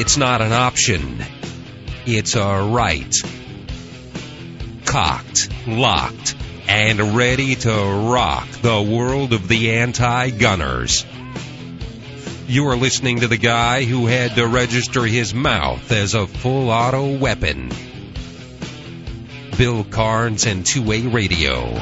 It's not an option. It's a right. Cocked, locked, and ready to rock the world of the anti-gunners. You're listening to the guy who had to register his mouth as a full auto weapon. Bill Carnes and 2A Radio.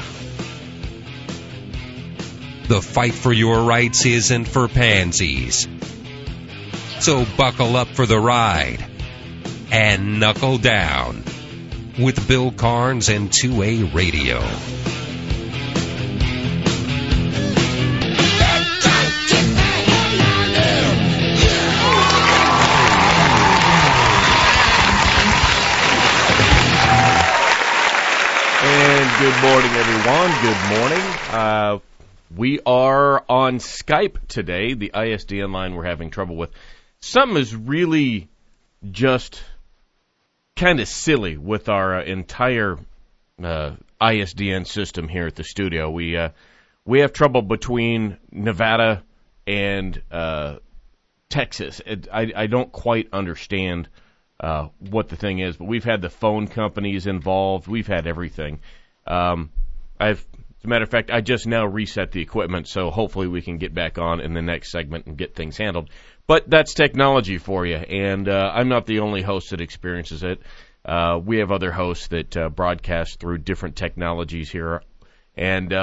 The fight for your rights isn't for pansies. So buckle up for the ride and knuckle down with Bill Carnes and 2A Radio. And good morning, everyone. Good morning. We are on Skype today. The ISDN line we're having trouble with. Something is really just kind of silly with our entire ISDN system here at the studio. We have trouble between Nevada and Texas. I don't quite understand what the thing is, but we've had the phone companies involved. We've had everything. As a matter of fact, I just now reset the equipment, so hopefully we can get back on in the next segment and get things handled. But that's technology for you, and I'm not the only host that experiences it. We have other hosts that broadcast through different technologies here. And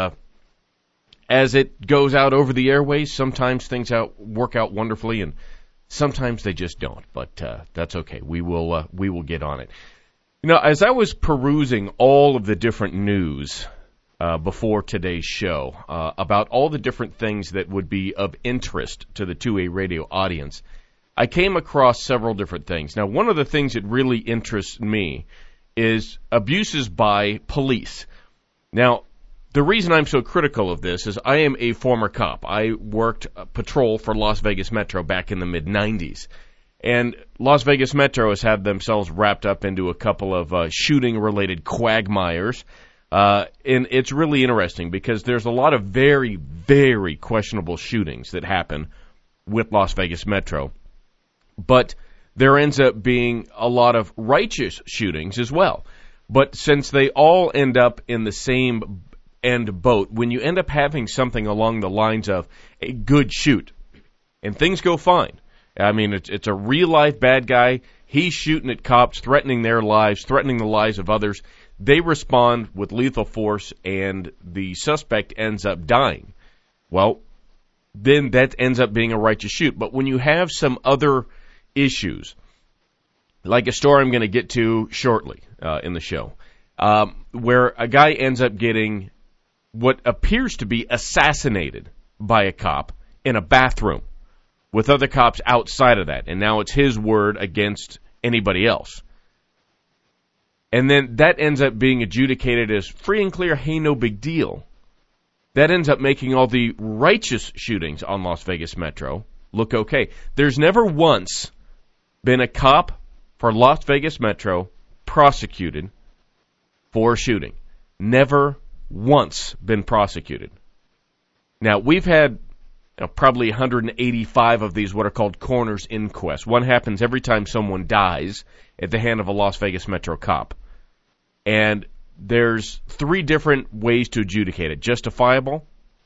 as it goes out over the airways, sometimes things work out wonderfully, and sometimes they just don't. But that's okay. We will get on it. You know, as I was perusing all of the different news before today's show about all the different things that would be of interest to the 2A Radio audience, I came across several different things. Now, one of the things that really interests me is abuses by police. Now, the reason I'm so critical of this is I am a former cop. I worked patrol for Las Vegas Metro back in the mid-'90s. And Las Vegas Metro has had themselves wrapped up into a couple of shooting-related quagmires. And it's really interesting because there's a lot of very, very questionable shootings that happen with Las Vegas Metro. But there ends up being a lot of righteous shootings as well. But since they all end up in the same end boat, when you end up having something along the lines of a good shoot, and things go fine. I mean, it's a real-life bad guy. He's shooting at cops, threatening their lives, threatening the lives of others. They respond with lethal force, and the suspect ends up dying. Well, then that ends up being a righteous shoot. But when you have some other issues, like a story I'm going to get to shortly in the show, where a guy ends up getting what appears to be assassinated by a cop in a bathroom with other cops outside of that, and now it's his word against anybody else. And then that ends up being adjudicated as free and clear, hey, no big deal. That ends up making all the righteous shootings on Las Vegas Metro look okay. There's never once been a cop for Las Vegas Metro prosecuted for shooting. Never once been prosecuted. Now, we've had probably 185 of these what are called coroner's inquests. One happens every time someone dies at the hand of a Las Vegas Metro cop. And there's 3 different ways to adjudicate it. Justifiable,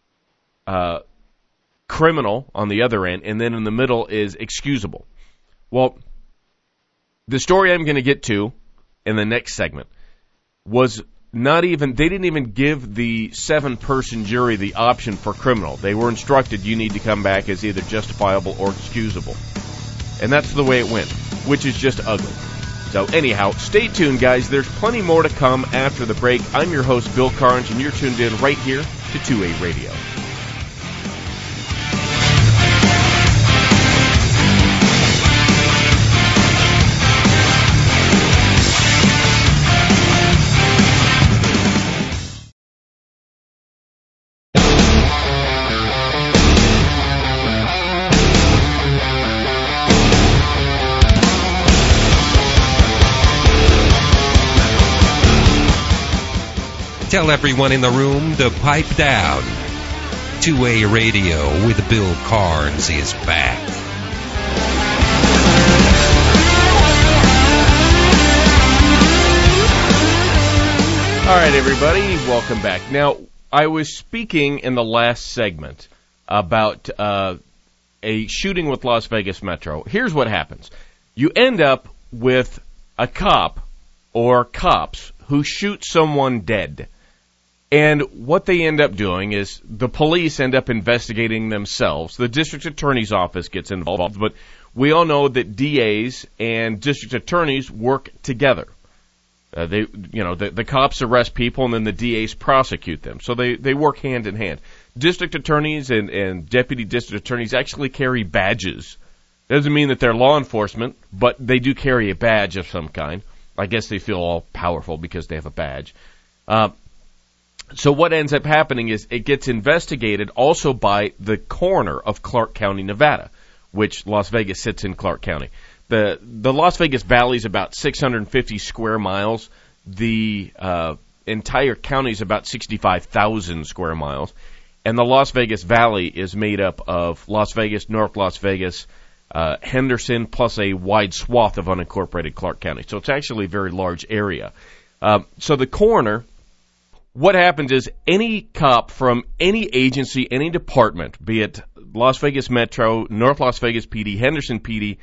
criminal on the other end, and then in the middle is excusable. Well, the story I'm going to get to in the next segment was they didn't even give the 7-person jury the option for criminal. They were instructed you need to come back as either justifiable or excusable. And that's the way it went, which is just ugly. So anyhow, stay tuned, guys. There's plenty more to come after the break. I'm your host, Bill Carnes, and you're tuned in right here to 2A Radio. Tell everyone in the room to pipe down. 2A Radio with Bill Carnes is back. All right, everybody, welcome back. Now, I was speaking in the last segment about a shooting with Las Vegas Metro. Here's what happens. You end up with a cop or cops who shoot someone dead. And what they end up doing is the police end up investigating themselves. The district attorney's office gets involved, but we all know that DAs and district attorneys work together. The cops arrest people and then the DAs prosecute them. So they work hand in hand. District attorneys and deputy district attorneys actually carry badges. Doesn't mean that they're law enforcement, but they do carry a badge of some kind. I guess they feel all powerful because they have a badge. So what ends up happening is it gets investigated also by the coroner of Clark County, Nevada, which Las Vegas sits in Clark County. The Las Vegas Valley is about 650 square miles. The entire county is about 65,000 square miles. And the Las Vegas Valley is made up of Las Vegas, North Las Vegas, Henderson, plus a wide swath of unincorporated Clark County. So it's actually a very large area. So the coroner, what happens is any cop from any agency, any department, be it Las Vegas Metro, North Las Vegas PD, Henderson PD,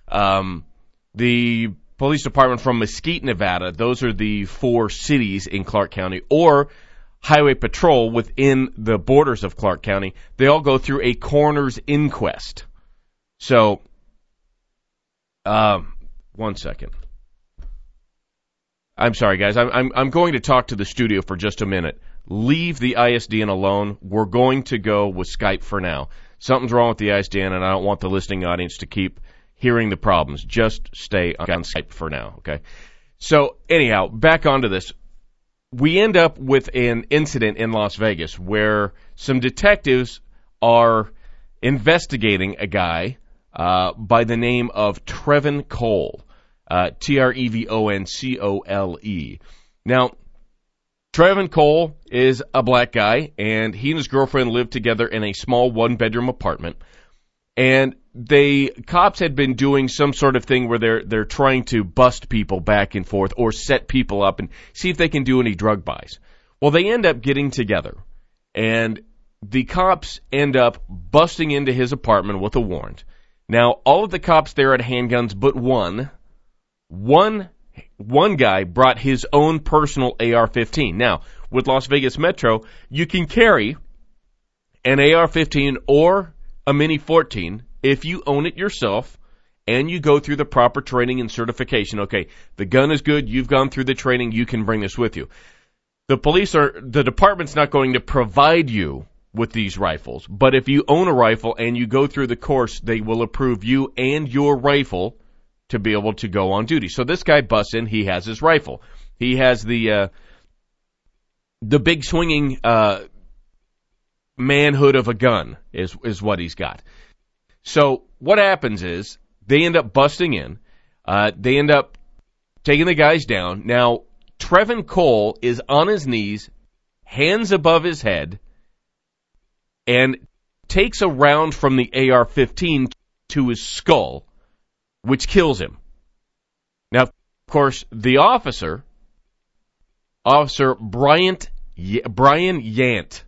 the police department from Mesquite, Nevada, those are the 4 cities in Clark County, or Highway Patrol within the borders of Clark County, they all go through a coroner's inquest. So, 1 second. I'm sorry, guys. I'm going to talk to the studio for just a minute. Leave the ISDN alone. We're going to go with Skype for now. Something's wrong with the ISDN, and I don't want the listening audience to keep hearing the problems. Just stay on Skype for now, okay? So, anyhow, back onto this. We end up with an incident in Las Vegas where some detectives are investigating a guy by the name of Trevin Cole, Trevoncole. Now, Trevin Cole is a black guy, and he and his girlfriend lived together in a small one-bedroom apartment. And cops had been doing some sort of thing where they're trying to bust people back and forth or set people up and see if they can do any drug buys. Well, they end up getting together, and the cops end up busting into his apartment with a warrant. Now, all of the cops there had handguns but one. One guy brought his own personal AR-15. Now, with Las Vegas Metro, you can carry an AR-15 or a Mini-14 if you own it yourself and you go through the proper training and certification. Okay, the gun is good, you've gone through the training, you can bring this with you. The department's not going to provide you with these rifles, but if you own a rifle and you go through the course, they will approve you and your rifle to be able to go on duty. So this guy busts in, he has his rifle. He has the big swinging manhood of a gun is what he's got. So what happens is they end up busting in. They end up taking the guys down. Now, Trevin Cole is on his knees, hands above his head, and takes a round from the AR-15 to his skull, which kills him. Now, of course, the Officer Brian Yant,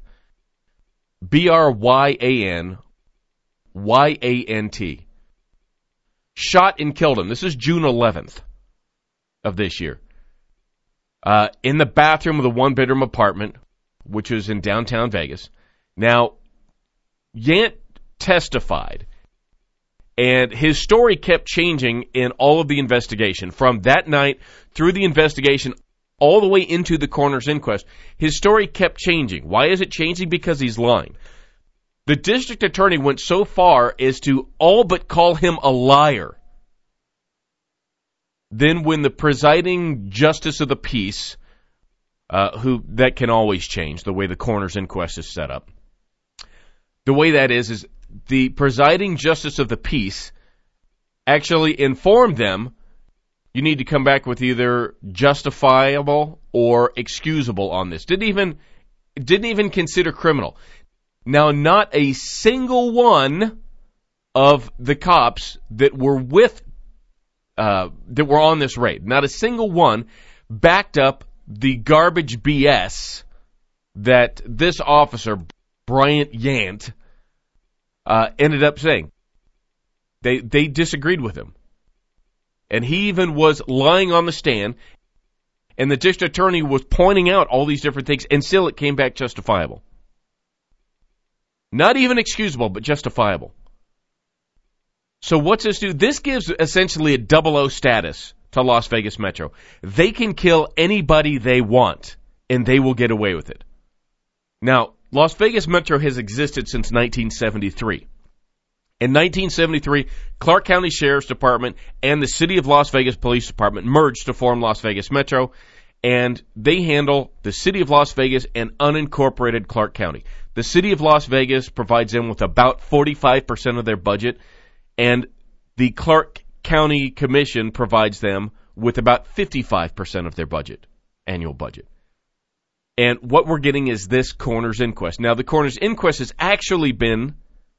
Bryan shot and killed him. This is June 11th of this year. In the bathroom of the one-bedroom apartment, which was in downtown Vegas. Now, Yant testified, and his story kept changing in all of the investigation. From that night through the investigation all the way into the coroner's inquest, his story kept changing. Why is it changing? Because he's lying. The district attorney went so far as to all but call him a liar. Then when the presiding justice of the peace, that can always change the way the coroner's inquest is set up. The way that is the presiding justice of the peace actually informed them, you need to come back with either justifiable or excusable on this. Didn't even consider criminal. Now, not a single one of the cops that were on this raid, not a single one backed up the garbage BS that this officer, Bryant Yant, ended up saying. They disagreed with him. And he even was lying on the stand, and the district attorney was pointing out all these different things, and still it came back justifiable. Not even excusable, but justifiable. So what's this do? This gives essentially a 00 status to Las Vegas Metro. They can kill anybody they want, and they will get away with it. Now, Las Vegas Metro has existed since 1973. In 1973, Clark County Sheriff's Department and the City of Las Vegas Police Department merged to form Las Vegas Metro, and they handle the City of Las Vegas and unincorporated Clark County. The City of Las Vegas provides them with about 45% of their budget, and the Clark County Commission provides them with about 55% of their budget, annual budget. And what we're getting is this coroner's inquest. Now, the coroner's inquest has actually been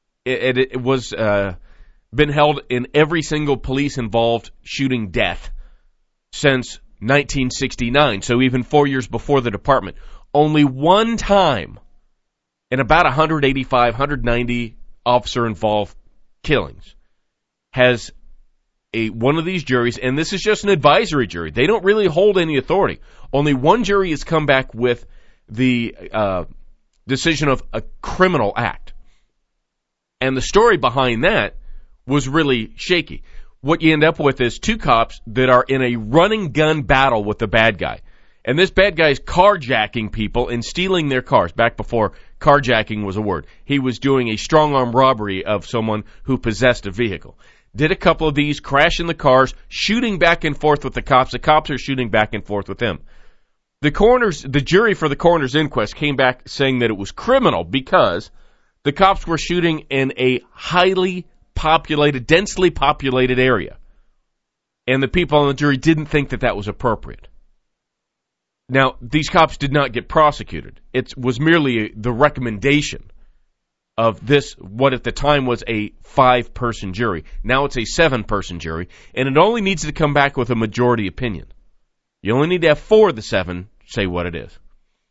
been held in every single police-involved shooting death since 1969, so even 4 years before the department. Only one time in about 185, 190 officer-involved killings has one of these juries, and this is just an advisory jury. They don't really hold any authority. Only one jury has come back with the decision of a criminal act. And the story behind that was really shaky. What you end up with is two cops that are in a running gun battle with the bad guy. And this bad guy is carjacking people and stealing their cars, back before carjacking was a word. He was doing a strong-arm robbery of someone who possessed a vehicle. Did a couple of these, crashing the cars, shooting back and forth with the cops. The cops are shooting back and forth with him. The jury for the coroner's inquest came back saying that it was criminal because the cops were shooting in a highly populated, densely populated area. And the people on the jury didn't think that that was appropriate. Now, these cops did not get prosecuted. It was merely the recommendation of this, what at the time was a 5-person jury. Now it's a 7-person jury, and it only needs to come back with a majority opinion. You only need to have 4 of the 7 say what it is.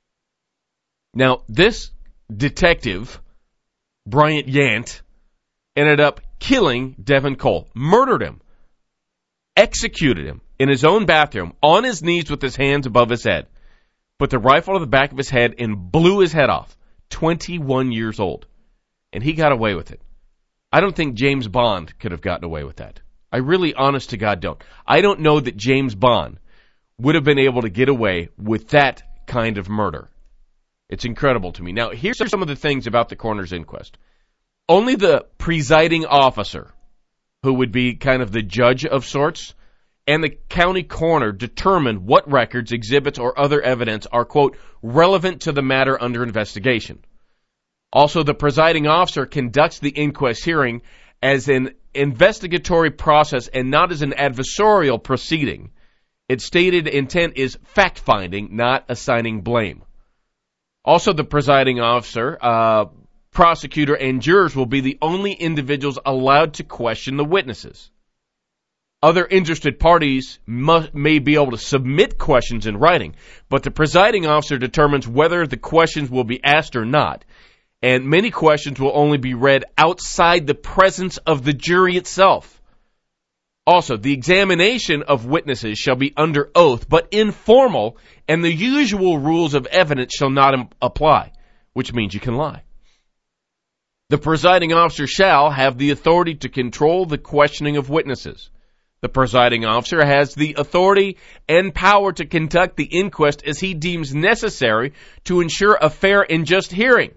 Now, this detective, Bryant Yant, ended up killing Devin Cole, murdered him, executed him in his own bathroom, on his knees with his hands above his head, put the rifle to the back of his head and blew his head off. 21 years old. And he got away with it. I don't think James Bond could have gotten away with that. I really, honest to God, don't. I don't know that James Bond would have been able to get away with that kind of murder. It's incredible to me. Now, here's some of the things about the coroner's inquest. Only the presiding officer, who would be kind of the judge of sorts, and the county coroner determine what records, exhibits, or other evidence are, quote, relevant to the matter under investigation. Also, the presiding officer conducts the inquest hearing as an investigatory process and not as an adversarial proceeding. Its stated intent is fact-finding, not assigning blame. Also, the presiding officer, prosecutor, and jurors will be the only individuals allowed to question the witnesses. Other interested parties may be able to submit questions in writing, but the presiding officer determines whether the questions will be asked or not. And many questions will only be read outside the presence of the jury itself. Also, the examination of witnesses shall be under oath, but informal, and the usual rules of evidence shall not apply, which means you can lie. The presiding officer shall have the authority to control the questioning of witnesses. The presiding officer has the authority and power to conduct the inquest as he deems necessary to ensure a fair and just hearing.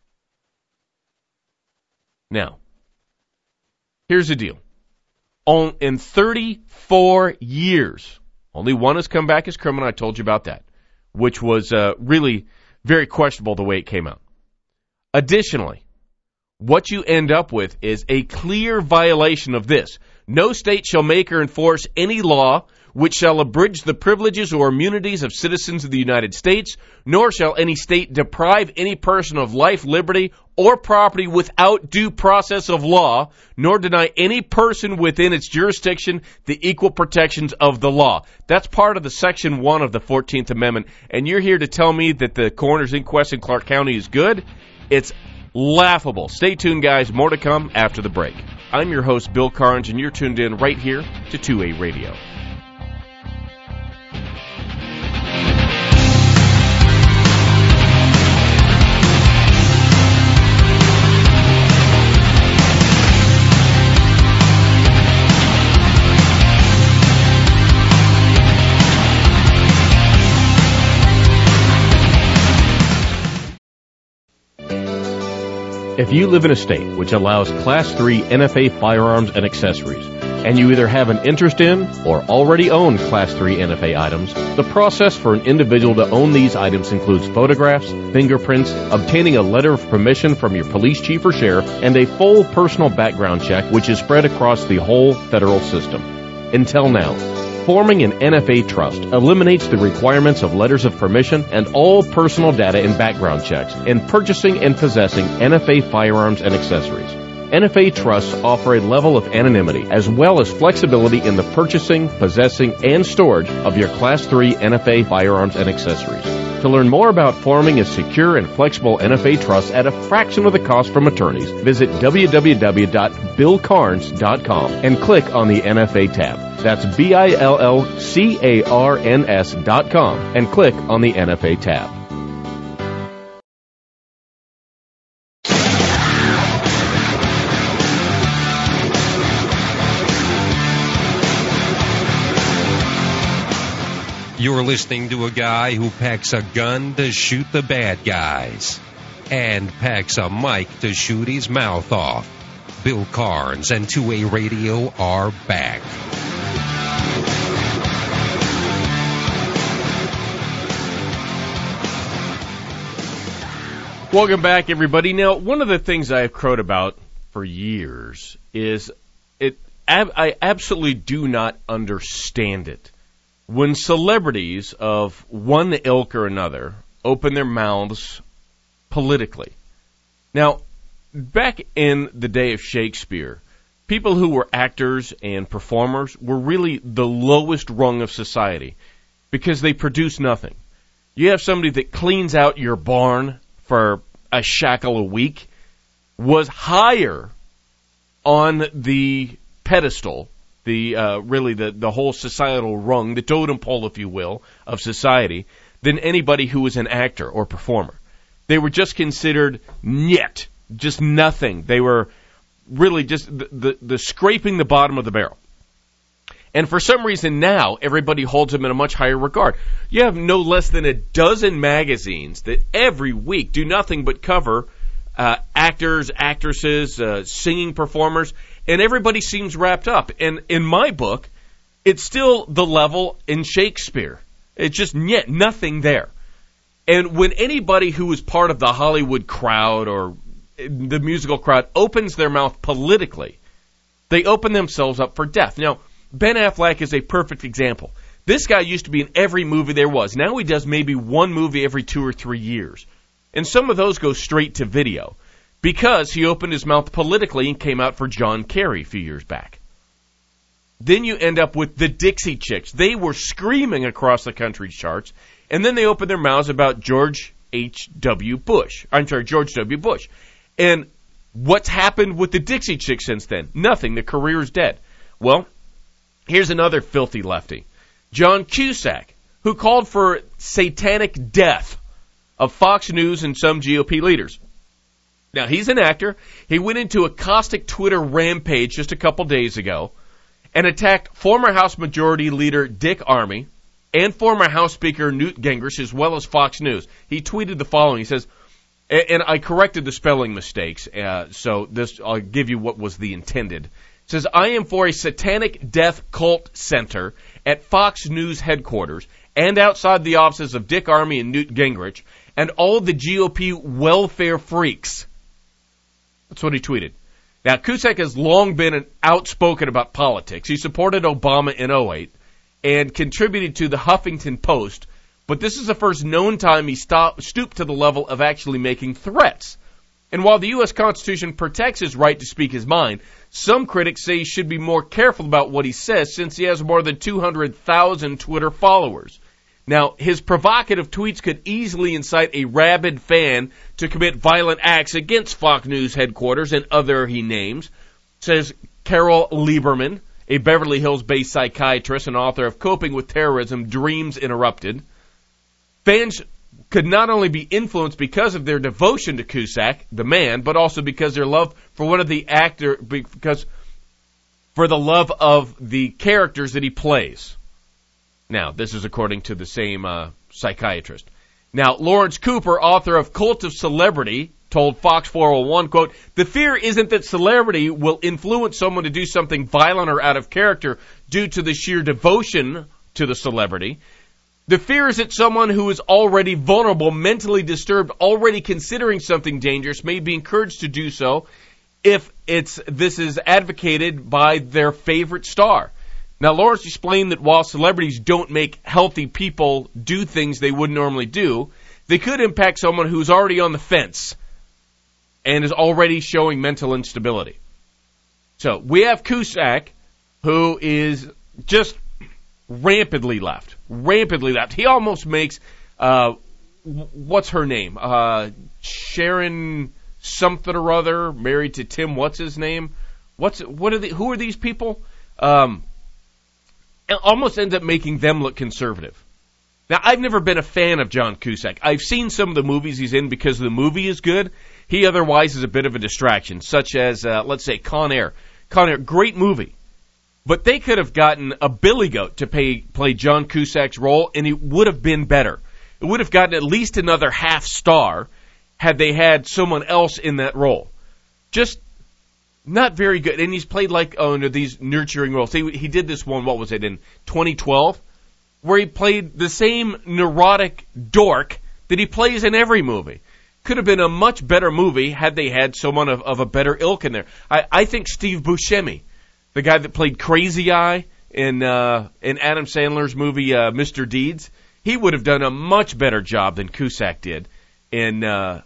Now, here's the deal. In 34 years, only one has come back as criminal. I told you about that, which was really very questionable the way it came out. Additionally, what you end up with is a clear violation of this. No state shall make or enforce any law which shall abridge the privileges or immunities of citizens of the United States, nor shall any state deprive any person of life, liberty, or property without due process of law, nor deny any person within its jurisdiction the equal protections of the law. That's part of the Section 1 of the 14th Amendment. And you're here to tell me that the coroner's inquest in Clark County is good? It's laughable. Stay tuned, guys. More to come after the break. I'm your host, Bill Carnes, and you're tuned in right here to 2A Radio. If you live in a state which allows Class 3 NFA firearms and accessories, and you either have an interest in or already own Class 3 NFA items, the process for an individual to own these items includes photographs, fingerprints, obtaining a letter of permission from your police chief or sheriff, and a full personal background check which is spread across the whole federal system. Until now, forming an NFA trust eliminates the requirements of letters of permission and all personal data and background checks in purchasing and possessing NFA firearms and accessories. NFA trusts offer a level of anonymity as well as flexibility in the purchasing, possessing, and storage of your Class 3 NFA firearms and accessories. To learn more about forming a secure and flexible NFA trust at a fraction of the cost from attorneys, visit www.billcarns.com and click on the NFA tab. That's BILLCARNS.com and click on the NFA tab. You're listening to a guy who packs a gun to shoot the bad guys and packs a mic to shoot his mouth off. Bill Carnes and 2A Radio are back. Welcome back, everybody. Now, one of the things I've crowed about for years is I absolutely do not understand it. When celebrities of one ilk or another open their mouths politically. Now, back in the day of Shakespeare, people who were actors and performers were really the lowest rung of society because they produced nothing. You have somebody that cleans out your barn for a shekel a week, was higher on the pedestal, the whole societal rung, the totem pole, if you will, of society, than anybody who was an actor or performer. They were just considered nyet, just nothing. They were really just the scraping the bottom of the barrel. And for some reason now, everybody holds them in a much higher regard. You have no less than a dozen magazines that every week do nothing but cover actors, actresses, singing performers, and everybody seems wrapped up. And in my book, it's still the level in Shakespeare. It's just nothing there. And when anybody who is part of the Hollywood crowd or the musical crowd opens their mouth politically, they open themselves up for death. Now, Ben Affleck is a perfect example. This guy used to be in every movie there was. Now he does maybe one movie every 2 or 3 years. And some of those go straight to video because he opened his mouth politically and came out for John Kerry a few years back. Then you end up with the Dixie Chicks. They were screaming across the country's charts, and then they opened their mouths about George W. Bush. And what's happened with the Dixie Chicks since then? Nothing. The career's dead. Well, here's another filthy lefty, John Cusack, who called for satanic death of Fox News and some GOP leaders. Now, he's an actor. He went into a caustic Twitter rampage just a couple days ago and attacked former House Majority Leader Dick Armey and former House Speaker Newt Gingrich, as well as Fox News. He tweeted the following. He says, and I corrected the spelling mistakes, so this I'll give you what was the intended. It says, I am for a satanic death cult center at Fox News headquarters and outside the offices of Dick Armey and Newt Gingrich and all the GOP welfare freaks. That's what he tweeted. Now, Cusack has long been outspoken about politics. He supported Obama in 2008 and contributed to the Huffington Post, but this is the first known time he stooped to the level of actually making threats. And while the U.S. Constitution protects his right to speak his mind, some critics say he should be more careful about what he says since he has more than 200,000 Twitter followers. Now, his provocative tweets could easily incite a rabid fan to commit violent acts against Fox News headquarters and other he names, says Carol Lieberman, a Beverly Hills-based psychiatrist and author of Coping with Terrorism, Dreams Interrupted. Fans could not only be influenced because of their devotion to Cusack, the man, but also because their love for one of the because for the love of the characters that he plays. Now, this is according to the same psychiatrist. Now, Lawrence Cooper, author of Cult of Celebrity, told Fox 401, quote, "The fear isn't that celebrity will influence someone to do something violent or out of character due to the sheer devotion to the celebrity. The fear is that someone who is already vulnerable, mentally disturbed, already considering something dangerous, may be encouraged to do so if this is advocated by their favorite star." Now, Lawrence explained that while celebrities don't make healthy people do things they wouldn't normally do, they could impact someone who's already on the fence and is already showing mental instability. So, we have Cusack, who is just rampantly left. He almost makes, what's her name? Sharon something or other, married to Tim, what's his name? Who are these people? Almost ends up making them look conservative. Now, I've never been a fan of John Cusack. I've seen some of the movies he's in because the movie is good. He otherwise is a bit of a distraction, such as, let's say, Con Air. Con Air, great movie. But they could have gotten a Billy Goat to play John Cusack's role, and it would have been better. It would have gotten at least another half star had they had someone else in that role. Just not very good. And he's played these nurturing roles. He did this one, what was it, in 2012? Where he played the same neurotic dork that he plays in every movie. Could have been a much better movie had they had someone of a better ilk in there. I think Steve Buscemi, the guy that played Crazy Eye in Adam Sandler's movie Mr. Deeds, he would have done a much better job than Cusack did in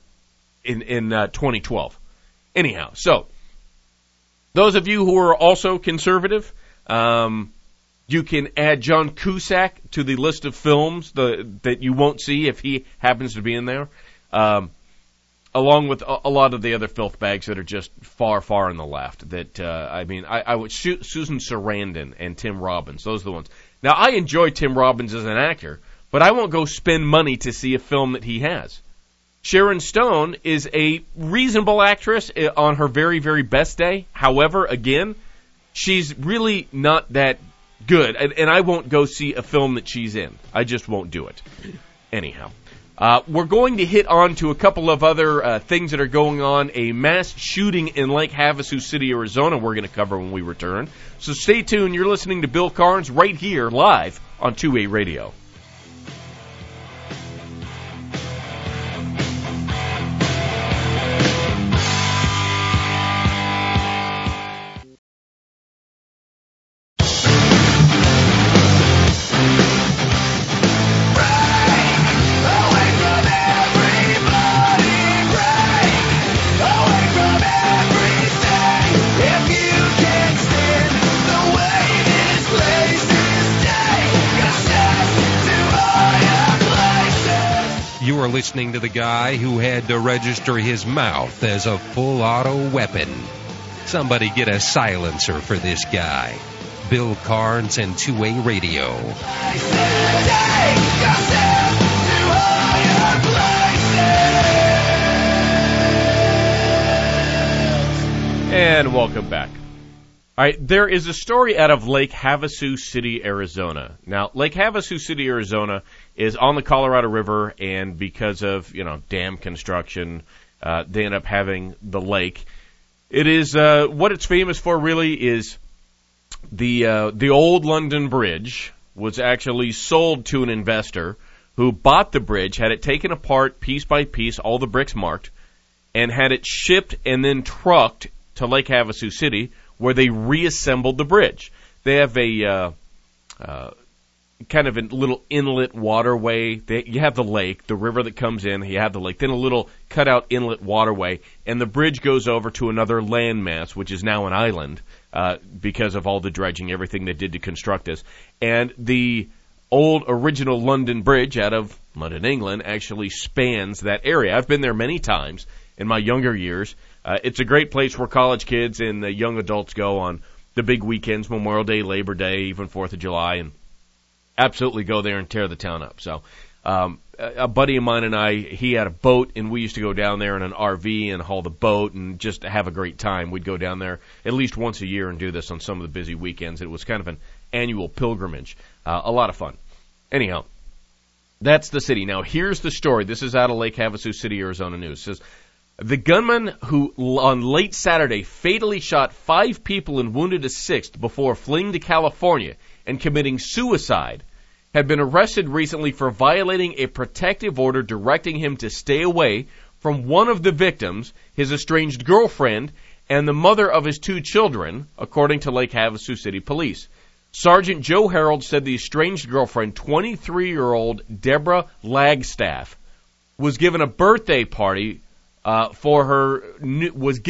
2012. Anyhow, so those of you who are also conservative, you can add John Cusack to the list of films that you won't see if he happens to be in there, along with a lot of the other filth bags that are just far, far on the left. I would Susan Sarandon and Tim Robbins. Those are the ones. Now, I enjoy Tim Robbins as an actor, but I won't go spend money to see a film that he has. Sharon Stone is a reasonable actress on her very, very best day. However, again, she's really not that good, and I won't go see a film that she's in. I just won't do it. Anyhow, we're going to hit on to a couple of other things that are going on. A mass shooting in Lake Havasu City, Arizona, we're going to cover when we return. So stay tuned. You're listening to Bill Carnes right here live on 2A Radio. You're listening to the guy who had to register his mouth as a full auto weapon. Somebody get a silencer for this guy. Bill Carnes and 2A Radio. And welcome back. All right, there is a story out of Lake Havasu City, Arizona. Now, Lake Havasu City, Arizona is on the Colorado River, and because of, dam construction, they end up having the lake. It is, what it's famous for really is the old London Bridge was actually sold to an investor who bought the bridge, had it taken apart piece by piece, all the bricks marked, and had it shipped and then trucked to Lake Havasu City, where they reassembled the bridge. They have a kind of a little inlet waterway. You have the lake, the river that comes in, you have the lake, then a little cutout inlet waterway, and the bridge goes over to another landmass, which is now an island, because of all the dredging, everything they did to construct this. And the old original London Bridge out of London, England, actually spans that area. I've been there many times in my younger years. It's a great place where college kids and the young adults go on the big weekends, Memorial Day, Labor Day, even 4th of July, and absolutely go there and tear the town up. So a buddy of mine and I, he had a boat, and we used to go down there in an RV and haul the boat and just have a great time. We'd go down there at least once a year and do this on some of the busy weekends. It was kind of an annual pilgrimage. A lot of fun. Anyhow, that's the city. Now, here's the story. This is out of Lake Havasu City, Arizona News. It says, the gunman who on late Saturday fatally shot 5 people and wounded a 6th before fleeing to California and committing suicide had been arrested recently for violating a protective order directing him to stay away from one of the victims, his estranged girlfriend, and the mother of his 2 children, according to Lake Havasu City Police. Sergeant Joe Harold said the estranged girlfriend, 23-year-old Deborah Lagstaff, was giving a birthday party for her new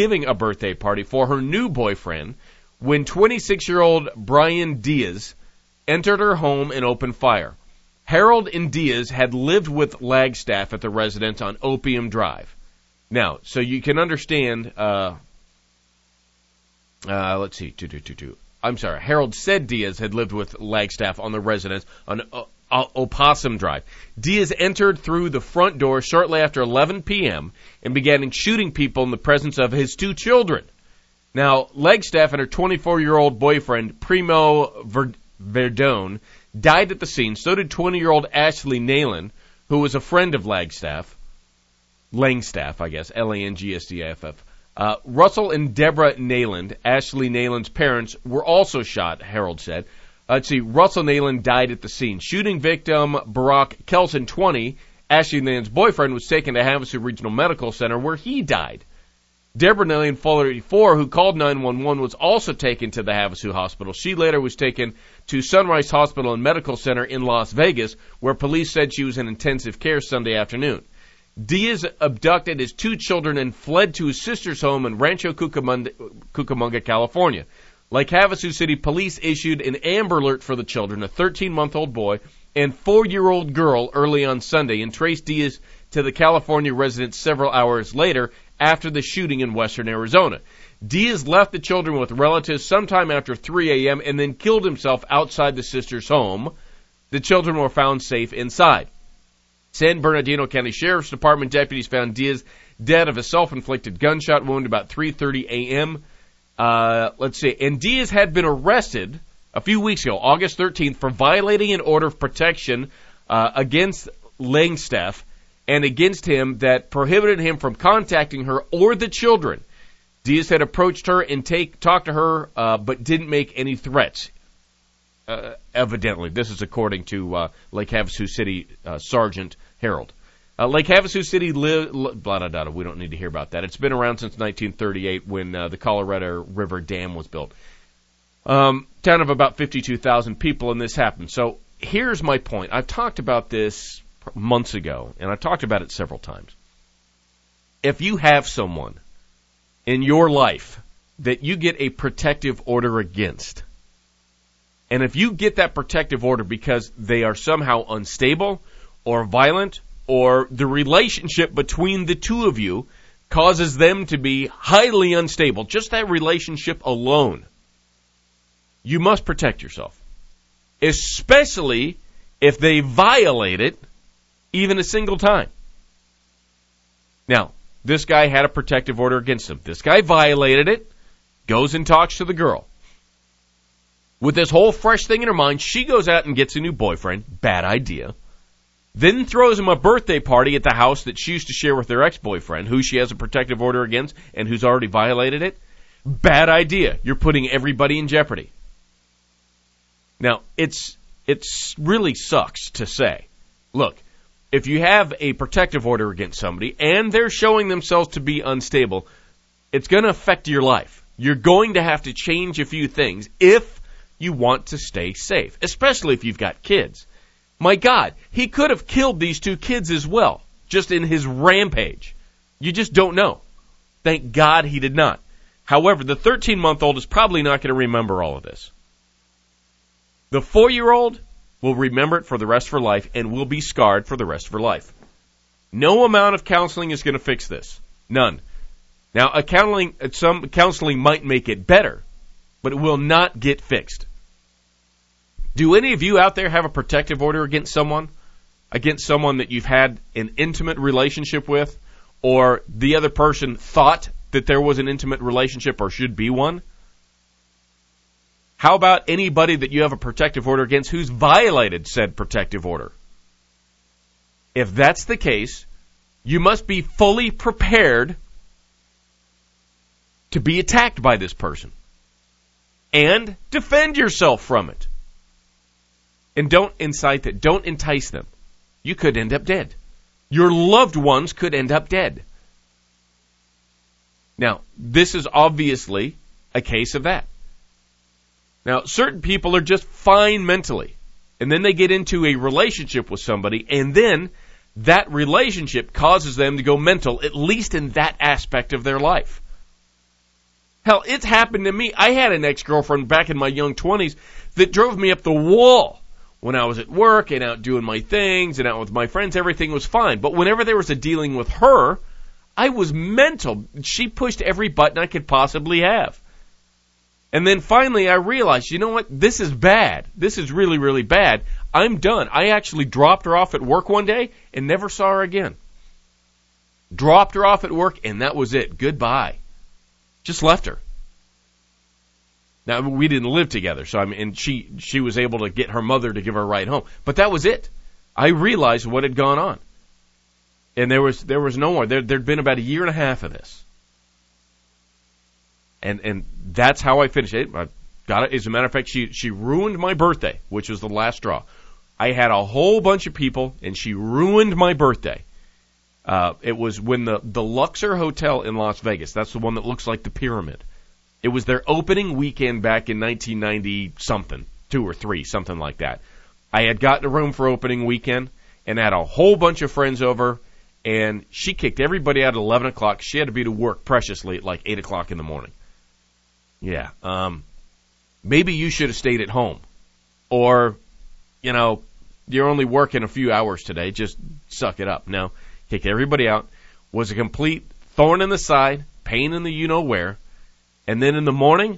boyfriend when 26-year-old Brian Diaz entered her home and opened fire. Harold and Diaz had lived with Lagstaff at the residence on Opium Drive. Now, so you can understand, let's see, I'm sorry, Harold said Diaz had lived with Lagstaff on the residence on Opossum Drive. Diaz entered through the front door shortly after 11 p.m. and began shooting people in the presence of his 2 children. Now, Lagstaff and her 24-year-old boyfriend, Primo Verdone, died at the scene. So did 20-year-old Ashley Nayland, who was a friend of Langstaff, I guess, Langstaff. Russell and Deborah Nayland, Ashley Nayland's parents, were also shot, Harold said. Let's see, Russell Nayland died at the scene. Shooting victim Barack Kelson, 20, Ashley Nayland's boyfriend, was taken to Havasu Regional Medical Center, where he died. Deborah Nayland, 44, who called 911, was also taken to the Havasu Hospital. She later was taken to Sunrise Hospital and Medical Center in Las Vegas, where police said she was in intensive care Sunday afternoon. Diaz abducted his 2 children and fled to his sister's home in Rancho Cucamonga, California. Lake Havasu City Police issued an Amber Alert for the children, a 13-month-old boy and 4-year-old girl, early on Sunday, and traced Diaz to the California residence several hours later after the shooting in western Arizona. Diaz left the children with relatives sometime after 3 a.m. and then killed himself outside the sister's home. The children were found safe inside. San Bernardino County Sheriff's Department deputies found Diaz dead of a self-inflicted gunshot wound about 3:30 a.m. And Diaz had been arrested a few weeks ago, August 13th, for violating an order of protection against Langstaff and against him that prohibited him from contacting her or the children. Diaz had approached her and talked to her, but didn't make any threats. Evidently, this is according to Lake Havasu City Sergeant Harold. Lake Havasu City, we don't need to hear about that. It's been around since 1938 when the Colorado River Dam was built. Town of about 52,000 people, and this happened. So here's my point. I've talked about this months ago, and I've talked about it several times. If you have someone in your life that you get a protective order against, and if you get that protective order because they are somehow unstable or violent, or the relationship between the two of you causes them to be highly unstable, just that relationship alone, you must protect yourself. Especially if they violate it even a single time. Now, this guy had a protective order against him. This guy violated it, goes and talks to the girl. With this whole fresh thing in her mind, she goes out and gets a new boyfriend. Bad idea. Then throws him a birthday party at the house that she used to share with her ex-boyfriend, who she has a protective order against and who's already violated it. Bad idea. You're putting everybody in jeopardy. Now, it's really sucks to say. Look, if you have a protective order against somebody and they're showing themselves to be unstable, It's going to affect your life. You're going to have to change a few things if you want to stay safe, especially if you've got kids. My God, he could have killed these 2 kids as well, just in his rampage. You just don't know. Thank God he did not. However, the 13-month-old is probably not going to remember all of this. The 4-year-old will remember it for the rest of her life and will be scarred for the rest of her life. No amount of counseling is going to fix this. None. Now, some counseling might make it better, but it will not get fixed. Do any of you out there have a protective order against someone that you've had an intimate relationship with, or the other person thought that there was an intimate relationship or should be one? How about anybody that you have a protective order against who's violated said protective order? If that's the case, you must be fully prepared to be attacked by this person and defend yourself from it. And don't incite that. Don't entice them. You could end up dead. Your loved ones could end up dead. Now, this is obviously a case of that. Now, certain people are just fine mentally, and then they get into a relationship with somebody, and then that relationship causes them to go mental, at least in that aspect of their life. Hell, it's happened to me. I had an ex-girlfriend back in my young 20s that drove me up the wall. When I was at work and out doing my things and out with my friends, everything was fine. But whenever there was a dealing with her, I was mental. She pushed every button I could possibly have. And then finally I realized, you know what? This is bad. This is really, really bad. I'm done. I actually dropped her off at work one day and never saw her again. Dropped her off at work and that was it. Goodbye. Just left her. Now, we didn't live together, so and she was able to get her mother to give her a ride home. But that was it. I realized what had gone on. And there was no more. There'd been about 1.5 years of this. And that's how I finished it. I got it. As a matter of fact, she ruined my birthday, which was the last straw. I had a whole bunch of people, and she ruined my birthday. It was when the Luxor Hotel in Las Vegas, that's the one that looks like the pyramid. It was their opening weekend back in 1990-something, 2 or 3, something like that. I had gotten a room for opening weekend and had a whole bunch of friends over, and she kicked everybody out at 11 o'clock. She had to be to work preciously at like 8 o'clock in the morning. Yeah, maybe you should have stayed at home. Or, you're only working a few hours today. Just suck it up. No, kicked everybody out. Was a complete thorn in the side, pain in the you-know-where. And then in the morning,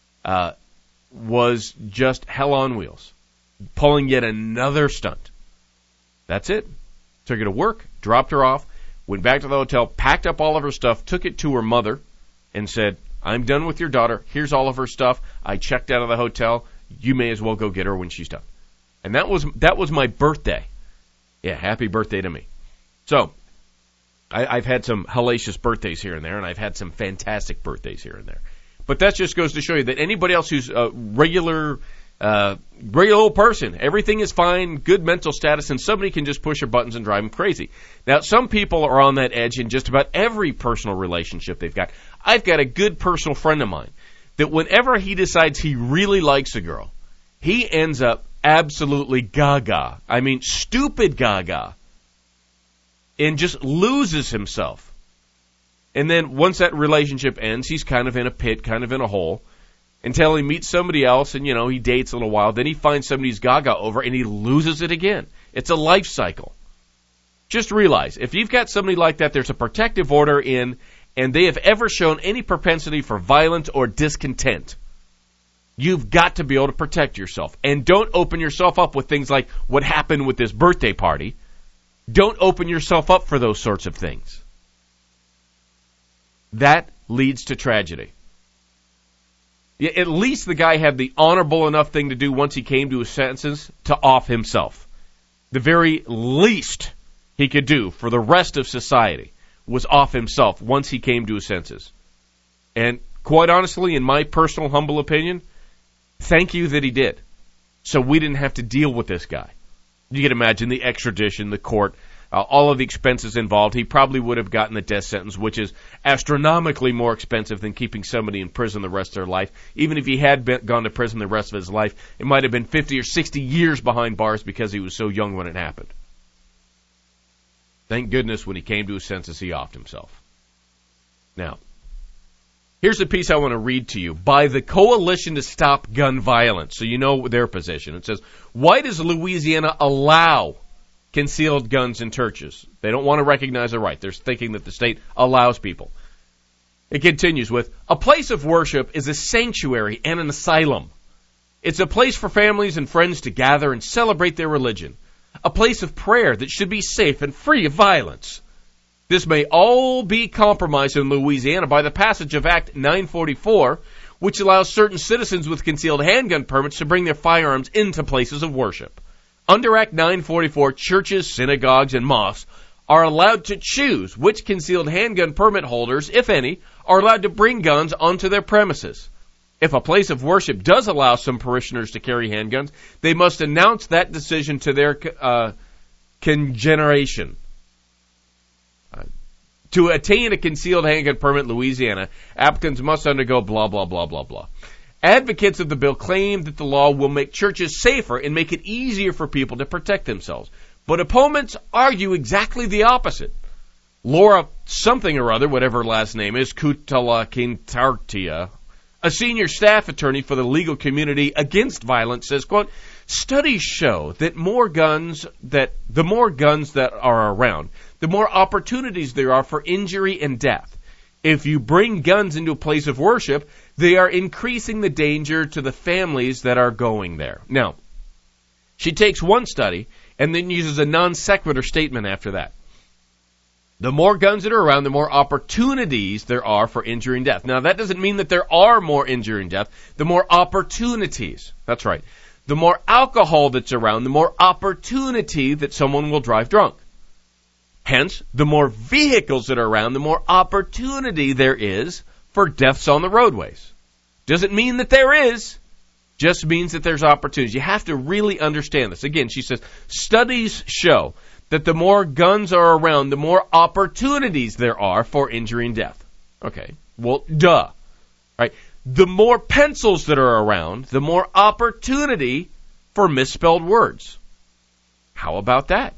was just hell on wheels, pulling yet another stunt. That's it. Took her to work, dropped her off, went back to the hotel, packed up all of her stuff, took it to her mother, and said, I'm done with your daughter. Here's all of her stuff. I checked out of the hotel. You may as well go get her when she's done. And that was my birthday. Yeah, happy birthday to me. So, I've had some hellacious birthdays here and there, and I've had some fantastic birthdays here and there. But that just goes to show you that anybody else who's a regular old person, everything is fine, good mental status, and somebody can just push their buttons and drive them crazy. Now, some people are on that edge in just about every personal relationship they've got. I've got a good personal friend of mine that whenever he decides he really likes a girl, he ends up absolutely gaga. I mean, stupid gaga. And just loses himself. And then once that relationship ends, he's kind of in a pit, kind of in a hole, until he meets somebody else and, he dates a little while. Then he finds somebody who's gaga over and he loses it again. It's a life cycle. Just realize, if you've got somebody like that, there's a protective order in, and they have ever shown any propensity for violence or discontent, you've got to be able to protect yourself. And don't open yourself up with things like what happened with this birthday party. Don't open yourself up for those sorts of things. That leads to tragedy. At least the guy had the honorable enough thing to do once he came to his senses to off himself. The very least he could do for the rest of society was off himself once he came to his senses. And quite honestly, in my personal humble opinion, thank you that he did. So we didn't have to deal with this guy. You can imagine the extradition, the court, all of the expenses involved, he probably would have gotten the death sentence, which is astronomically more expensive than keeping somebody in prison the rest of their life. Even if he had gone to prison the rest of his life, it might have been 50 or 60 years behind bars because he was so young when it happened. Thank goodness when he came to his senses, he offed himself. Now, here's a piece I want to read to you by the Coalition to Stop Gun Violence, so you know their position. It says, why does Louisiana allow concealed guns in churches? They don't want to recognize a right. They're thinking that the state allows people. It continues with, a place of worship is a sanctuary and an asylum. It's a place for families and friends to gather and celebrate their religion. A place of prayer that should be safe and free of violence. This may all be compromised in Louisiana by the passage of Act 944, which allows certain citizens with concealed handgun permits to bring their firearms into places of worship. Under Act 944, churches, synagogues, and mosques are allowed to choose which concealed handgun permit holders, if any, are allowed to bring guns onto their premises. If a place of worship does allow some parishioners to carry handguns, they must announce that decision to their congregation. To attain a concealed handgun permit in Louisiana, applicants must undergo blah, blah, blah, blah, blah. Advocates of the bill claim that the law will make churches safer and make it easier for people to protect themselves. But opponents argue exactly the opposite. Laura something or other, whatever her last name is, Kutala Kintartia, a senior staff attorney for the legal community against violence, says, quote, studies show that the more guns that are around, the more opportunities there are for injury and death. If you bring guns into a place of worship, they are increasing the danger to the families that are going there. Now, she takes one study and then uses a non sequitur statement after that. The more guns that are around, the more opportunities there are for injury and death. Now, that doesn't mean that there are more injury and death. The more opportunities. That's right. The more alcohol that's around, the more opportunity that someone will drive drunk. Hence, the more vehicles that are around, the more opportunity there is for deaths on the roadways. Doesn't mean that there is, just means that there's opportunities. You have to really understand this. Again, she says, studies show that the more guns are around, the more opportunities there are for injury and death. Okay, well, duh. Right? The more pencils that are around, the more opportunity for misspelled words. How about that?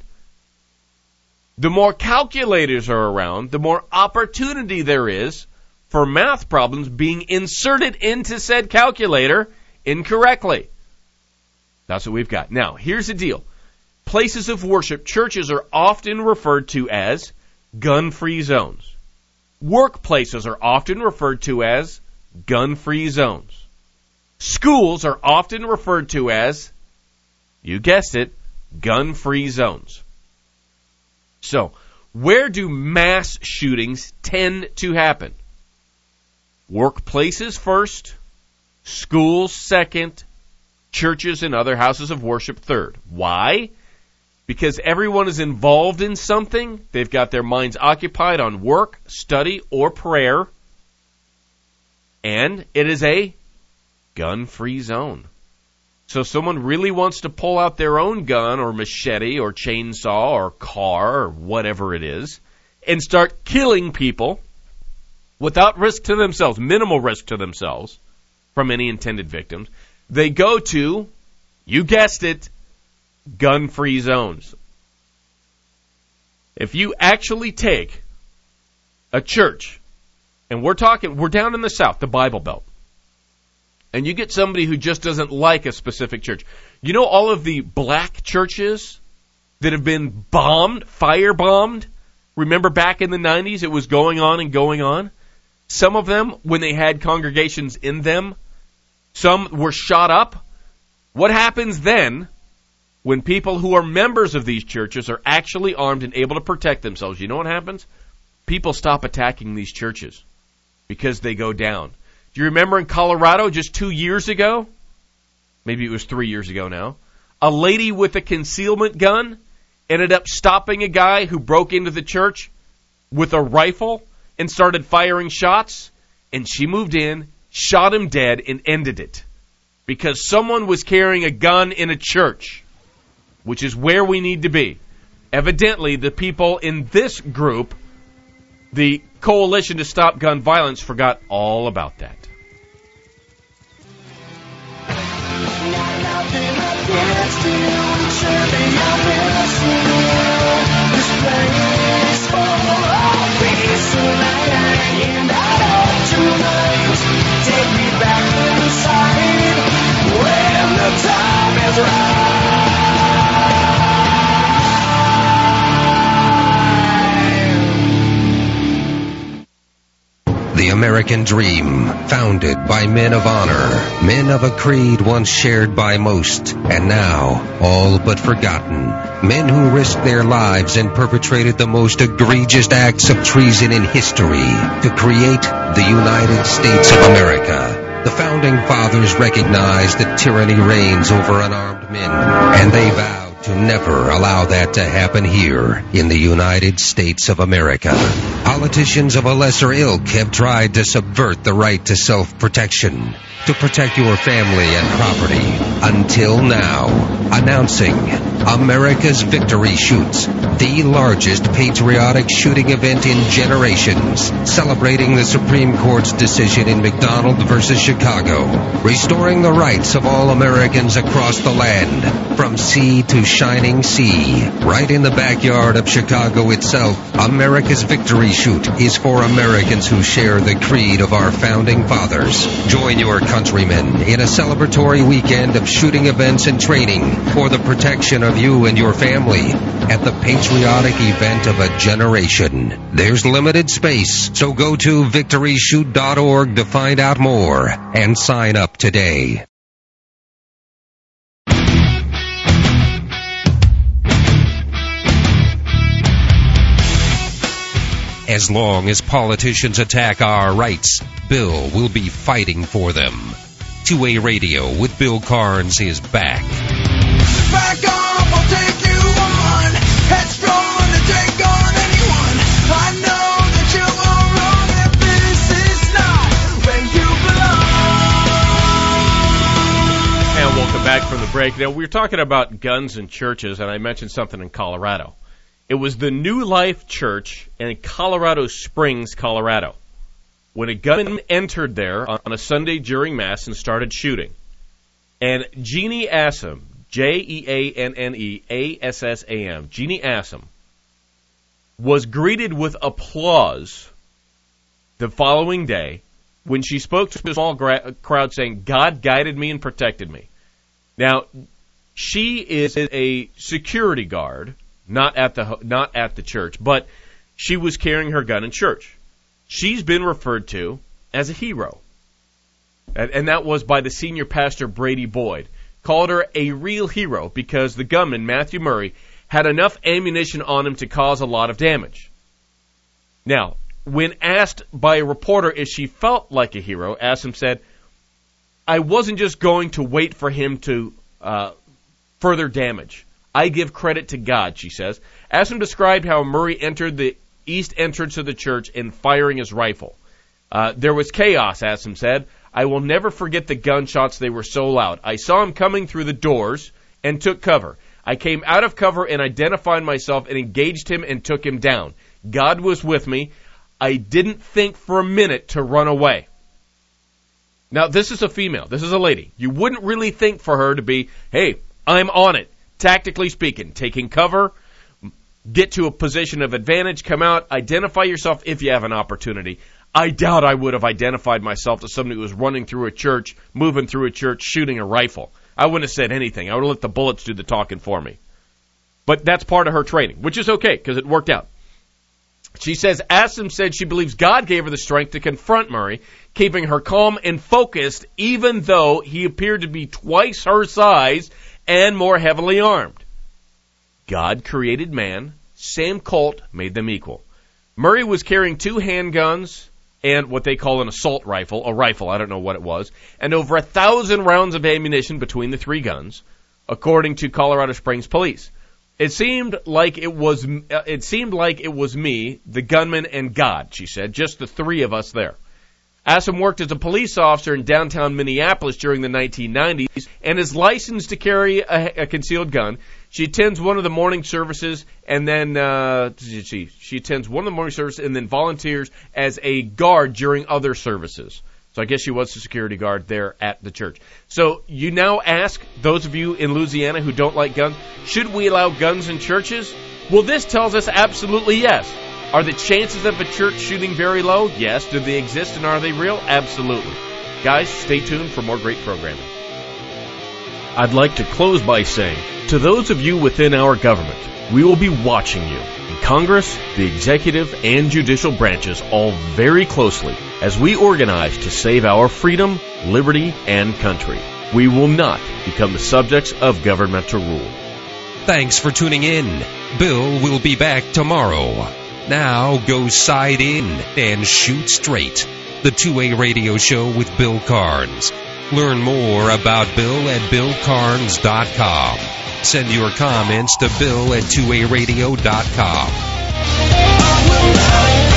The more calculators are around, the more opportunity there is for math problems being inserted into said calculator incorrectly. That's what we've got. Now, here's the deal. Places of worship, churches are often referred to as gun-free zones. Workplaces are often referred to as gun-free zones. Schools are often referred to as, you guessed it, gun-free zones. So, where do mass shootings tend to happen? Workplaces first, schools second, churches and other houses of worship third. Why? Because everyone is involved in something. They've got their minds occupied on work, study, or prayer. And it is a gun-free zone. So if someone really wants to pull out their own gun or machete or chainsaw or car or whatever it is and start killing people without risk to themselves, minimal risk to themselves from any intended victims, they go to, you guessed it, gun-free zones. If you actually take a church, and we're down in the South, the Bible Belt, and you get somebody who just doesn't like a specific church. You know all of the black churches that have been bombed, firebombed? Remember back in the 90s, it was going on and going on? Some of them, when they had congregations in them, some were shot up. What happens then when people who are members of these churches are actually armed and able to protect themselves? You know what happens? People stop attacking these churches because they go down. Do you remember in Colorado just 2 years ago? Maybe it was 3 years ago now. A lady with a concealment gun ended up stopping a guy who broke into the church with a rifle and started firing shots. And she moved in, shot him dead, and ended it. Because someone was carrying a gun in a church, which is where we need to be. Evidently, the people in this group, the Coalition to Stop Gun Violence, forgot all about that. Take me back inside when the time is right. The American dream, founded by men of honor, men of a creed once shared by most, and now all but forgotten. Men who risked their lives and perpetrated the most egregious acts of treason in history to create the United States of America. The Founding Fathers recognized that tyranny reigns over unarmed men, and they vowed to never allow that to happen here in the United States of America. Politicians of a lesser ilk have tried to subvert the right to self-protection, to protect your family and property, until now. Announcing America's Victory Shoots, the largest patriotic shooting event in generations, celebrating the Supreme Court's decision in McDonald versus Chicago, restoring the rights of all Americans across the land, from sea to shining sea. Right in the backyard of Chicago itself, America's Victory Shoot is for Americans who share the creed of our Founding Fathers. Join your countrymen in a celebratory weekend of shooting events and training for the protection of you and your family at the patriotic event of a generation. There's limited space, so go to victoryshoot.org to find out more and sign up today. As long as politicians attack our rights, Bill will be fighting for them. 2A Radio with Bill Carnes is back. Back off, I'll take you on. Headstrong to take on anyone. I know that you are wrong, that this is not where you belong. And welcome back from the break. Now, we were talking about guns and churches, and I mentioned something in Colorado. It was the New Life Church in Colorado Springs, Colorado, when a gunman entered there on a Sunday during Mass and started shooting. And Jeannie Assam, Jeanneassam, Jeannie Assam, was greeted with applause the following day when she spoke to a small crowd saying, "God guided me and protected me." Now, she is a security guard, not at the church, but she was carrying her gun in church. She's been referred to as a hero, and that was by the senior pastor Brady Boyd. Called her a real hero because the gunman, Matthew Murray, had enough ammunition on him to cause a lot of damage. Now, when asked by a reporter if she felt like a hero, Assam said, "I wasn't just going to wait for him to further damage. I give credit to God," she says. Assam described how Murray entered the east entrance of the church and firing his rifle. There was chaos, Assam said. "I will never forget the gunshots. They were so loud. I saw him coming through the doors and took cover. I came out of cover and identified myself and engaged him and took him down. God was with me. I didn't think for a minute to run away." Now, this is a female. This is a lady. You wouldn't really think for her to be, "Hey, I'm on it." Tactically speaking, taking cover, get to a position of advantage, come out, identify yourself if you have an opportunity. I doubt I would have identified myself as somebody who was running through a church, moving through a church, shooting a rifle. I wouldn't have said anything. I would have let the bullets do the talking for me. But that's part of her training, which is okay because it worked out. She says Assam said she believes God gave her the strength to confront Murray, keeping her calm and focused even though he appeared to be twice her size and more heavily armed. God created man, same cult, made them equal. Murray was carrying 2 handguns and what they call an assault rifle, a rifle, I don't know what it was, and over 1,000 rounds of ammunition between the 3 guns, according to Colorado Springs police. It seemed like it was me, the gunman, and God, she said, just the 3 of us there. Assam worked as a police officer in downtown Minneapolis during the 1990s and is licensed to carry a concealed gun. She attends one of the morning services, and then she attends one of the morning services and then volunteers as a guard during other services. So I guess she was a security guard there at the church. So you now ask, those of you in Louisiana who don't like guns, should we allow guns in churches? Well, this tells us absolutely yes. Are the chances of a church shooting very low? Yes. Do they exist and are they real? Absolutely. Guys, stay tuned for more great programming. I'd like to close by saying, to those of you within our government, we will be watching you in Congress, the executive, and judicial branches all very closely as we organize to save our freedom, liberty, and country. We will not become the subjects of governmental rule. Thanks for tuning in. Bill will be back tomorrow. Now go side in and shoot straight. The 2A Radio Show with Bill Carnes. Learn more about Bill at BillCarnes.com. Send your comments to Bill at 2ARadio.com.